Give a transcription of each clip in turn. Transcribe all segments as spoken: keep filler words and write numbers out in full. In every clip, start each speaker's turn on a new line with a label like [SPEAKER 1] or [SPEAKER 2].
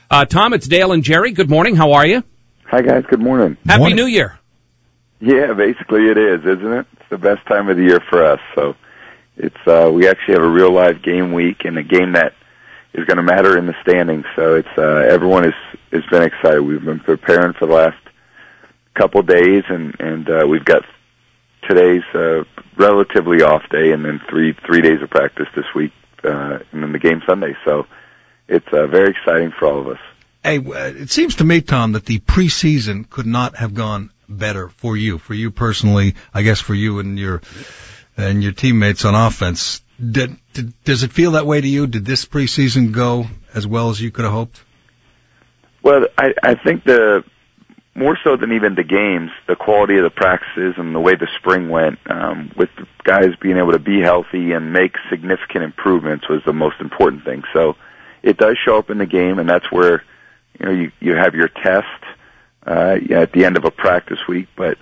[SPEAKER 1] Uh, Tom, it's Dale and Jerry. Good morning. How are you?
[SPEAKER 2] Hi, guys. Good morning.
[SPEAKER 1] Happy
[SPEAKER 3] Morning.
[SPEAKER 1] New Year.
[SPEAKER 2] Yeah, basically it is, isn't it? It's the best time of the year for us. So it's uh, we actually have a real live game week and a game that is going to matter in the standings. So it's uh, everyone is has been excited. We've been preparing for the last couple days, and and uh, we've got today's uh, relatively off day, and then three three days of practice this week, uh, and then the game Sunday. So it's uh, very exciting for all of us.
[SPEAKER 3] Hey, it seems to me, Tom, that the preseason could not have gone better for you, for you personally. I guess for you and your and your teammates on offense. Did, did, does it feel that way to you? Did this preseason go as well as you could have hoped?
[SPEAKER 2] Well, I, I think the more so than even the games, the quality of the practices and the way the spring went, um, with the guys being able to be healthy and make significant improvements was the most important thing. So it does show up in the game, and that's where you know you, you have your test uh, at the end of a practice week. But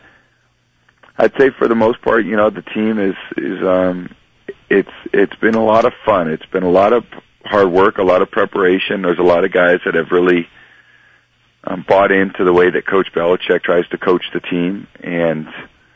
[SPEAKER 2] I'd say for the most part, you know, the team is is um, it's it's been a lot of fun. It's been a lot of hard work, a lot of preparation. There's a lot of guys that have really um, bought into the way that Coach Belichick tries to coach the team, and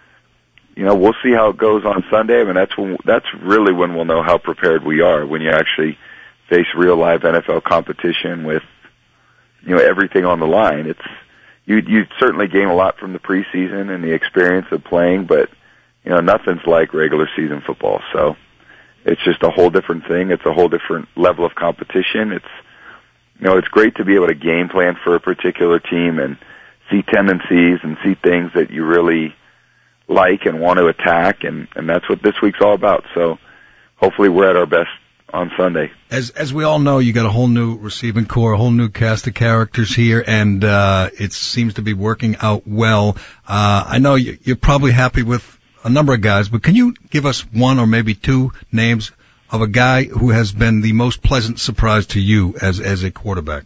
[SPEAKER 2] you know, we'll see how it goes on Sunday. I mean, that's when, that's really when we'll know how prepared we are, when you actually face real live N F L competition with you know everything on the line. It's you you certainly gain a lot from the preseason and the experience of playing, but you know nothing's like regular season football. So it's just a whole different thing. It's a whole different level of competition. It's you know it's great to be able to game plan for a particular team and see tendencies and see things that you really like and want to attack, and and that's what this week's all about. So hopefully we're at our best on Sunday.
[SPEAKER 3] As as we all know, you got a whole new receiving core, a whole new cast of characters here, and uh it seems to be working out well. Uh I know you, you're probably happy with a number of guys, but can you give us one or maybe two names of a guy who has been the most pleasant surprise to you as as a quarterback?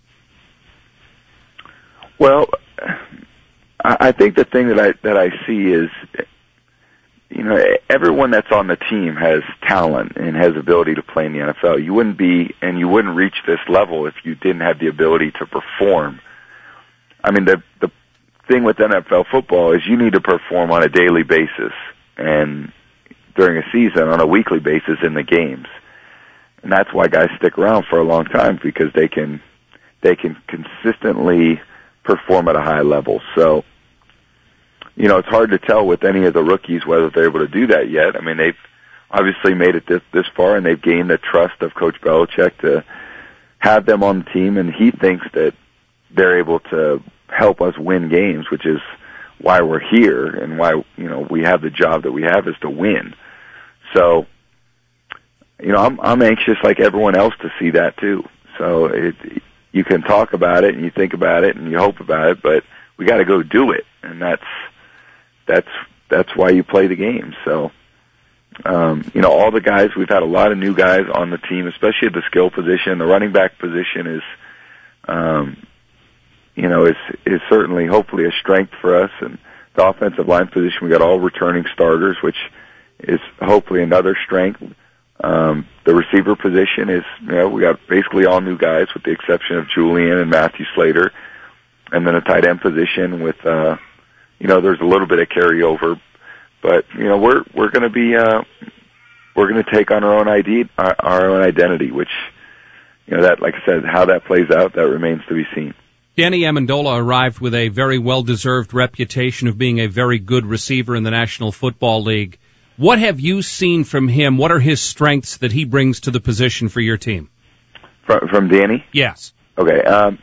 [SPEAKER 2] Well, I think the thing that I that I see is, you know, everyone that's on the team has talent and has ability to play in the N F L. You wouldn't be, and you wouldn't reach this level if you didn't have the ability to perform. I mean, the the thing with N F L football is you need to perform on a daily basis and during a season on a weekly basis in the games. And that's why guys stick around for a long time, because they can they can consistently perform at a high level. So, you know, it's hard to tell with any of the rookies whether they're able to do that yet. I mean, they've obviously made it this, this far, and they've gained the trust of Coach Belichick to have them on the team, and he thinks that they're able to help us win games, which is why we're here and why, you know, we have the job that we have, is to win. So, you know, I'm, I'm anxious like everyone else to see that too. So it, you can talk about it and you think about it and you hope about it, but we got to go do it, and that's That's that's why you play the game. So, um, you know, all the guys, we've had a lot of new guys on the team, especially at the skill position. The running back position is, um, you know, is is certainly, hopefully, a strength for us. And the offensive line position, we got all returning starters, which is hopefully another strength. Um, the receiver position is, you know, we got basically all new guys with the exception of Julian and Matthew Slater, and then a tight end position with. Uh, You know, there's a little bit of carryover, but you know, we're we're going to be uh, we're going to take on our own I D, our, our own identity, which you know that, like I said, how that plays out, that remains to be seen.
[SPEAKER 1] Danny Amendola arrived with a very well-deserved reputation of being a very good receiver in the National Football League. What have you seen from him? What are his strengths that he brings to the position for your team?
[SPEAKER 2] From, from Danny?
[SPEAKER 1] Yes.
[SPEAKER 2] Okay. Um,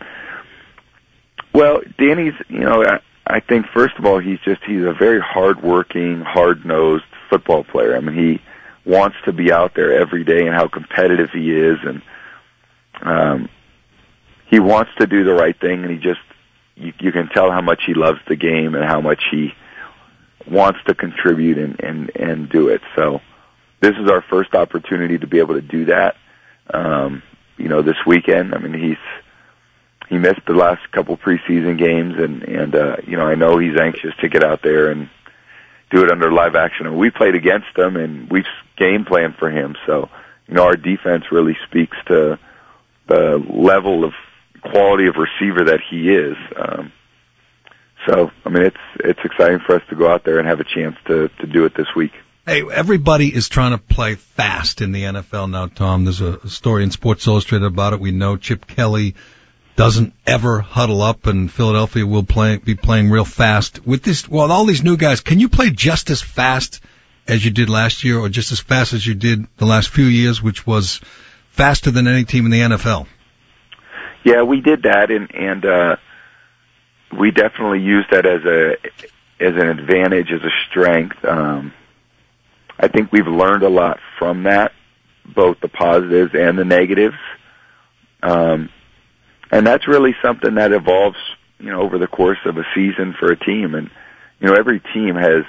[SPEAKER 2] well, Danny's, you know. I, I think, first of all, he's just, he's a very hard-working, hard-nosed football player. I mean, he wants to be out there every day, and how competitive he is, and um, he wants to do the right thing, and he just, you, you can tell how much he loves the game and how much he wants to contribute and, and, and do it. So this is our first opportunity to be able to do that, um, you know, this weekend. I mean, he's, He missed the last couple preseason games, and, and uh, you know, I know he's anxious to get out there and do it under live action. And we played against him, and we've game planned for him. So, you know, our defense really speaks to the level of quality of receiver that he is. Um, so, I mean, it's it's exciting for us to go out there and have a chance to, to do it this week.
[SPEAKER 3] Hey, everybody is trying to play fast in the N F L now, Tom. There's a story in Sports Illustrated about it. We know Chip Kelly doesn't ever huddle up, and Philadelphia will play, be playing real fast. With this, well, all these new guys, can you play just as fast as you did last year, or just as fast as you did the last few years, which was faster than any team in the N F L?
[SPEAKER 2] Yeah, we did that, and, and uh, we definitely used that as a as an advantage, as a strength. Um, I think we've learned a lot from that, both the positives and the negatives. Um, and that's really something that evolves, you know, over the course of a season for a team. And, you know, every team has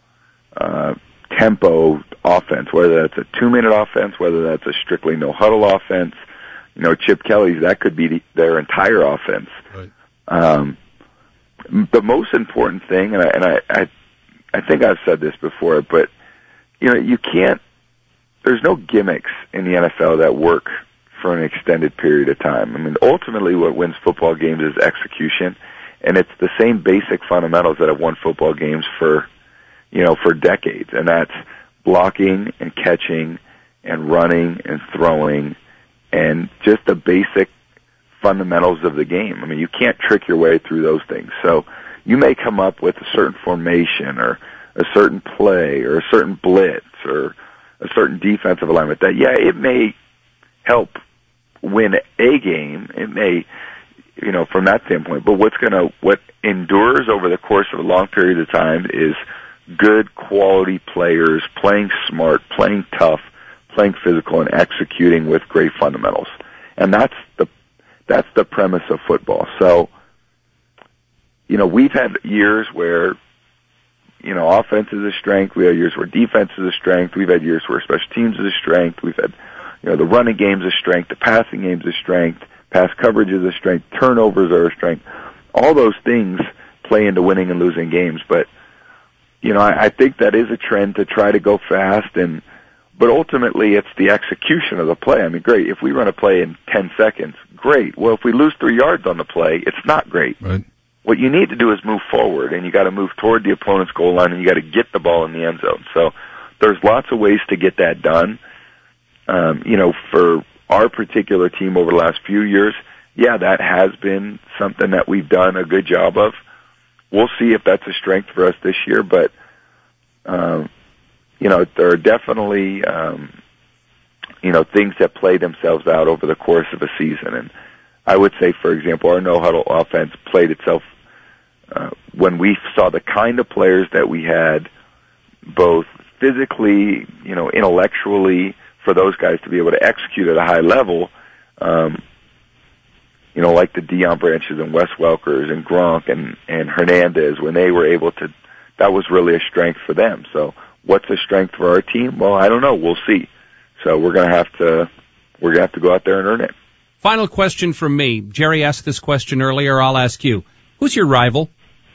[SPEAKER 2] uh, tempo offense, whether that's a two-minute offense, whether that's a strictly no-huddle offense. You know, Chip Kelly's, that could be the, their entire offense.
[SPEAKER 3] Right.
[SPEAKER 2] Um, the most important thing, and I, and I, I, I think I've said this before, but you know, you can't, there's no gimmicks in the N F L that work for an extended period of time. I mean, ultimately what wins football games is execution, and it's the same basic fundamentals that have won football games for, you know, for decades, and that's blocking and catching and running and throwing and just the basic fundamentals of the game. I mean, you can't trick your way through those things. So you may come up with a certain formation or a certain play or a certain blitz or a certain defensive alignment that, yeah, it may help win a game. It may, you know, from that standpoint. But what's going to, what endures over the course of a long period of time is good quality players playing smart, playing tough, playing physical, and executing with great fundamentals. And that's the, that's the premise of football. So, you know, we've had years where, you know, offense is a strength. We have years where defense is a strength. We've had years where special teams is a strength. We've had, you know, the running game's a strength. The passing game's a strength. Pass coverage is a strength. Turnovers are a strength. All those things play into winning and losing games. But, you know, I, I think that is a trend to try to go fast. And but ultimately, it's the execution of the play. I mean, great. If we run a play in ten seconds, great. Well, if we lose three yards on the play, it's not great.
[SPEAKER 3] Right.
[SPEAKER 2] What you need to do is move forward, and you got to move toward the opponent's goal line, and you got to get the ball in the end zone. So there's lots of ways to get that done. Um, you know, for our particular team over the last few years, yeah, that has been something that we've done a good job of. We'll see if that's a strength for us this year, but, um, you know, there are definitely, um, you know, things that play themselves out over the course of a season. And I would say, for example, our no-huddle offense played itself Uh, when we saw the kind of players that we had, both physically, you know, intellectually, for those guys to be able to execute at a high level, um, you know, like the Deion Branches and Wes Welkers and Gronk and, and Hernandez, when they were able to, that was really a strength for them. So what's a strength for our team? Well, I don't know. We'll see. So we're going to have to, we're going to have to go out there and earn it.
[SPEAKER 1] Final question from me. Jerry asked this question earlier. I'll ask you. Who's your rival?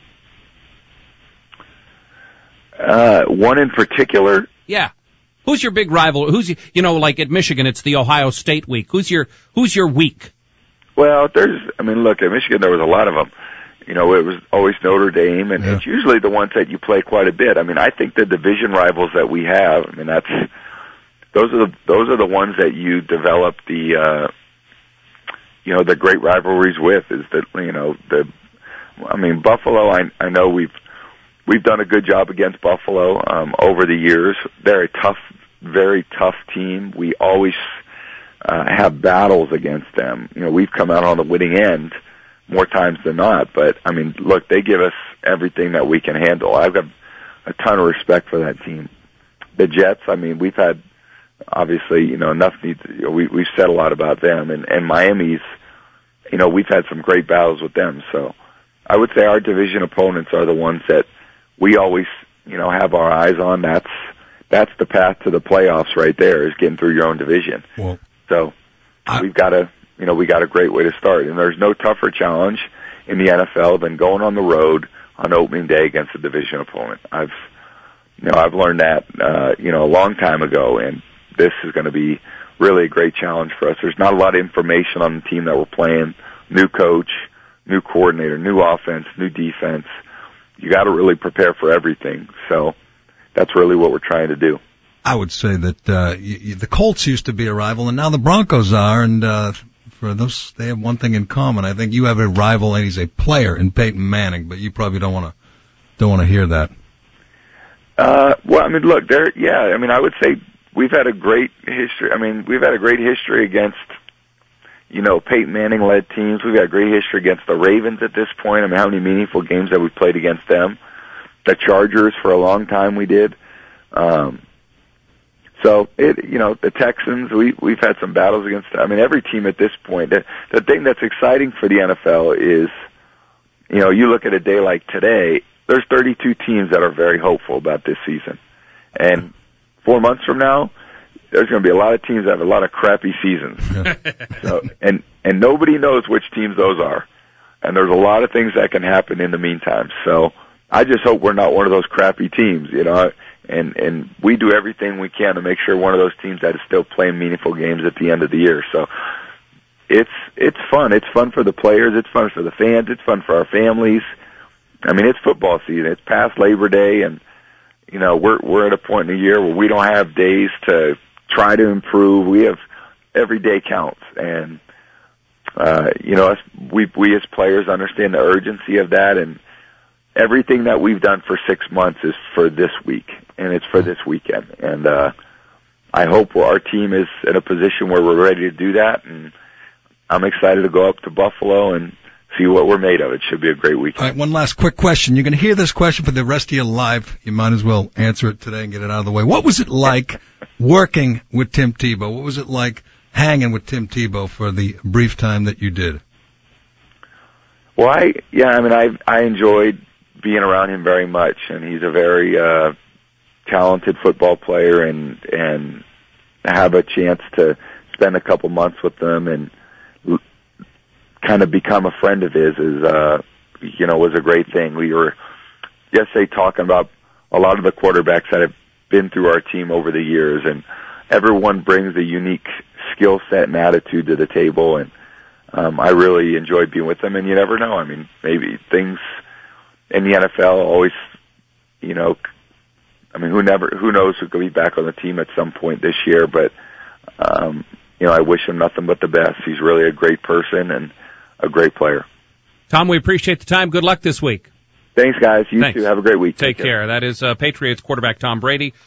[SPEAKER 2] Uh, one in particular?
[SPEAKER 1] Yeah. Who's your big rival? Who's, you know, like at Michigan, it's the Ohio State week. Who's your, who's your week?
[SPEAKER 2] Well, there's, I mean, look, at Michigan there was a lot of them. You know, it was always Notre Dame, and yeah. It's usually the ones that you play quite a bit. I mean, I think the division rivals that we have, I mean, that's, those are the, those are the ones that you develop the, uh, you know, the great rivalries with, is that, you know, the, I mean, Buffalo, I, I know we've, we've done a good job against Buffalo, um, over the years. They're a tough, very tough team. We always, uh, have battles against them. You know, we've come out on the winning end more times than not, but I mean, look, they give us everything that we can handle. I've got a ton of respect for that team. The Jets, I mean, we've had, obviously, you know, enough needs, you know, we, we've said a lot about them, and, and Miami's, you know, we've had some great battles with them. So I would say our division opponents are the ones that we always, you know, have our eyes on. That's, that's the path to the playoffs right there, is getting through your own division.
[SPEAKER 3] Well,
[SPEAKER 2] so
[SPEAKER 3] I,
[SPEAKER 2] we've got a, you know, we got a great way to start. And there's no tougher challenge in the N F L than going on the road on opening day against a division opponent. I've, you know, I've learned that, uh, you know, a long time ago, and this is going to be really a great challenge for us. There's not a lot of information on the team that we're playing, new coach, new coordinator, new offense, new defense. You got to really prepare for everything. So that's really what we're trying to do.
[SPEAKER 3] I would say that uh, y- y- the Colts used to be a rival, and now the Broncos are. And uh, for those, they have one thing in common. I think you have a rival, and he's a player in Peyton Manning. But you probably don't want to don't want to hear that.
[SPEAKER 2] Uh, well, I mean, look, there. Yeah, I mean, I would say we've had a great history. I mean, we've had a great history against, you know, Peyton Manning-led teams. We've got a great history against the Ravens at this point. I mean, how many meaningful games have we played against them? The Chargers, for a long time, we did. Um, so, it, you know, the Texans, we, we've had some battles against, I mean, every team at this point. The, the thing that's exciting for the N F L is, you know, you look at a day like today, there's thirty-two teams that are very hopeful about this season. And four months from now, there's going to be a lot of teams that have a lot of crappy seasons. so, and, and nobody knows which teams those are. And there's a lot of things that can happen in the meantime. So I just hope we're not one of those crappy teams, you know, and, and we do everything we can to make sure one of those teams that is still playing meaningful games at the end of the year. So it's, it's fun. It's fun for the players. It's fun for the fans. It's fun for our families. I mean, it's football season. It's past Labor Day, and, you know, we're, we're at a point in the year where we don't have days to try to improve. We have every day counts, and uh, you know, us, we we as players understand the urgency of that, and everything that we've done for six months is for this week, and it's for this weekend. And uh, I hope our team is in a position where we're ready to do that, and I'm excited to go up to Buffalo and see what we're made of. It should be a great weekend.
[SPEAKER 3] All right, one last quick question. You're going to hear this question for the rest of your life. You might as well answer it today and get it out of the way. What was it like working with Tim Tebow? What was it like hanging with Tim Tebow for the brief time that you did?
[SPEAKER 2] Well, I, yeah, I mean, I, I enjoyed being around him very much, and he's a very, uh, talented football player, and, and have a chance to spend a couple months with them and kind of become a friend of his is, uh, you know, was a great thing. We were yesterday talking about a lot of the quarterbacks that have been through our team over the years, and everyone brings a unique skill set and attitude to the table, and um, I really enjoyed being with them, and you never know. I mean, maybe things in the N F L always, you know, I mean, who never, who knows who could be back on the team at some point this year, but, um, you know, I wish him nothing but the best. He's really a great person and a great player.
[SPEAKER 1] Tom, we appreciate the time. Good luck this week.
[SPEAKER 2] Thanks, guys. You
[SPEAKER 1] Thanks.
[SPEAKER 2] too. Have a great week.
[SPEAKER 1] Take, Take care. care. That is uh, Patriots quarterback Tom Brady.